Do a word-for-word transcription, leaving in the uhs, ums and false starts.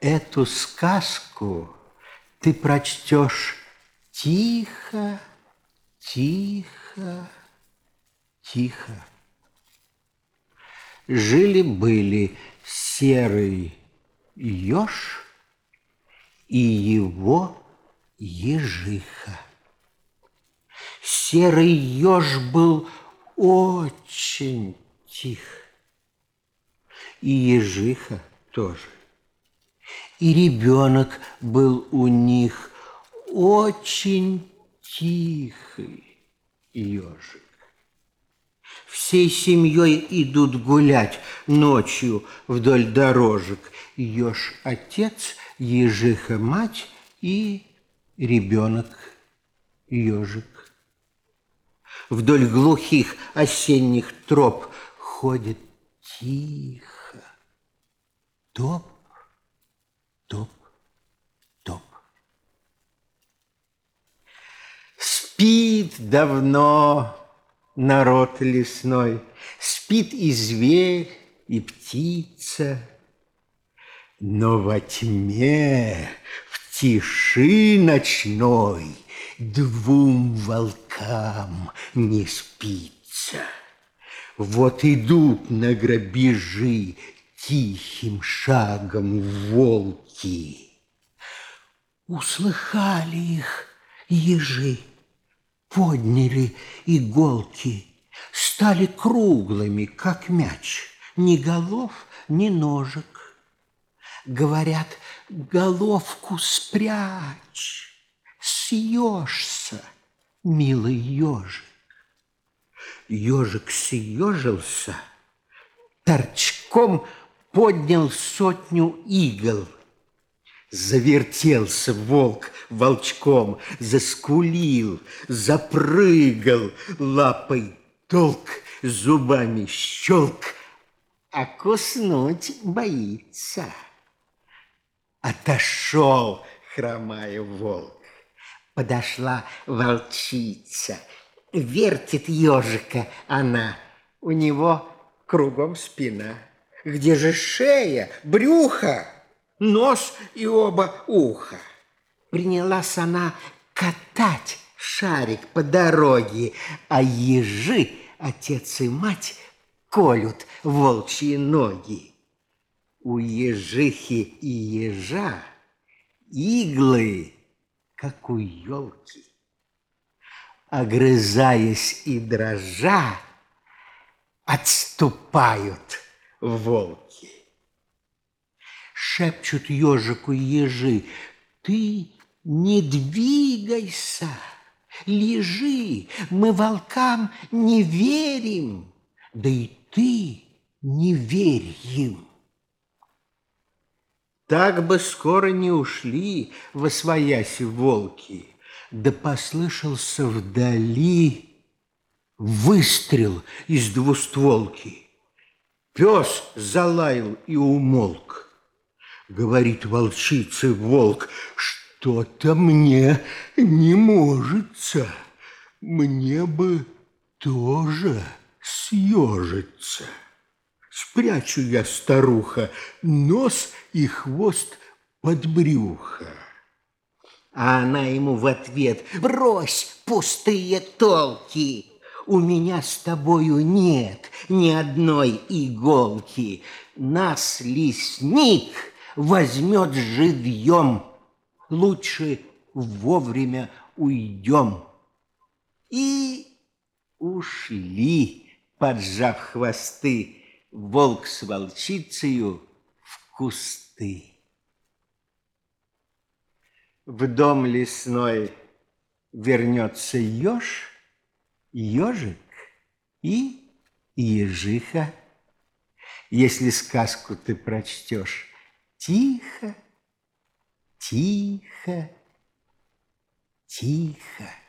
Эту сказку ты прочтешь тихо, тихо, тихо. Жили-были серый еж и его ежиха. Серый еж был очень тих, и ежиха тоже. И ребенок был у них очень тихий ежик. Всей семьей идут гулять ночью вдоль дорожек. Еж отец, ежиха мать и ребенок ежик. Вдоль глухих осенних троп ходит тихо. Топ, топ, топ. Спит давно народ лесной, спит и зверь, и птица. Но во тьме, в тиши ночной двум волкам не спится. Вот идут на грабежи тихим шагом волки. Услыхали их ежи, подняли иголки, стали круглыми, как мяч, ни голов, ни ножек. Говорят, головку спрячь, съешься, милый ежик. Ежик съежился, торчком поднял сотню игл. Завертелся волк волчком, заскулил, запрыгал, лапой толк, зубами щелк, а куснуть боится. Отошел, хромая, волк. Подошла волчица. Вертит ежика она, у него кругом спина. Где же шея, брюхо, нос и оба уха? Принялась она катать шарик по дороге, а ежи, отец и мать, колют волчьи ноги. У ежихи и ежа иглы, как у елки. Огрызаясь и дрожа, отступают волки. Шепчут ежику ежи: ты не двигайся, лежи, мы волкам не верим, да и ты не верь им. Так бы скоро не ушли восвояси волки, да послышался вдали выстрел из двустволки. Пес залаял и умолк. Говорит волчице волк: что-то мне не можется, мне бы тоже съежиться. Спрячу я, старуха, нос и хвост под брюхо. А она ему в ответ: брось пустые толки, у меня с тобою нет ни одной иголки. Нас лесник возьмет живьем, лучше вовремя уйдем. И ушли, поджав хвосты, волк с волчицею в кусты. В дом лесной вернется еж, ежик и ежиха. Если сказку ты прочтешь тихо, тихо, тихо.